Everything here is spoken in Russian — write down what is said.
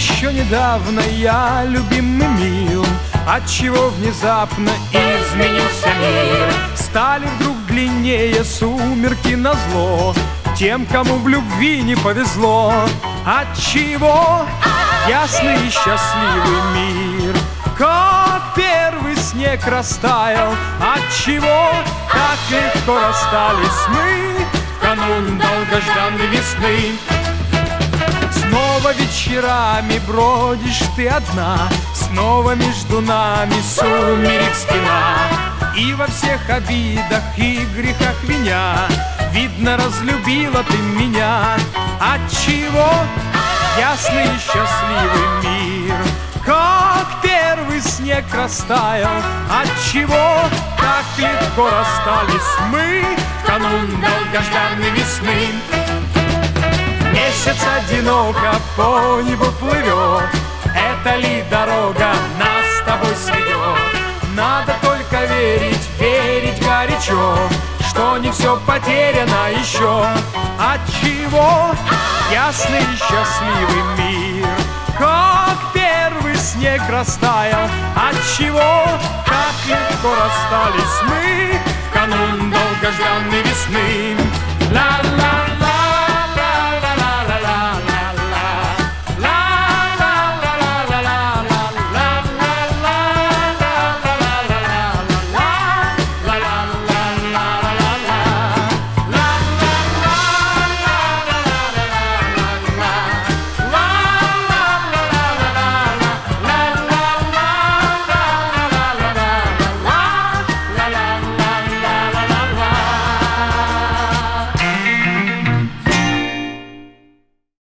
Еще недавно я любим и мил, отчего внезапно изменился мир. Стали вдруг длиннее сумерки назло тем, кому в любви не повезло. Отчего ясный и счастливый мир, как первый снег растаял. Отчего так легко расстались мы в канун долгожданной весны. Снова вечерами бродишь ты одна, снова между нами сумерек стена. И во всех обидах и грехах виня, видно, разлюбила ты меня. Отчего ясный и счастливый мир, как первый снег растаял. Отчего так легко расстались мы в канун долгожданной весны. Месяц одиноко по небу плывет, это ли дорога нас с тобой сведет? Надо только верить, верить горячо, что не все потеряно еще. Отчего ясный и счастливый мир, как первый снег растаял. Отчего так легко расстались мы в канун долгожданной весны. Ла-ла.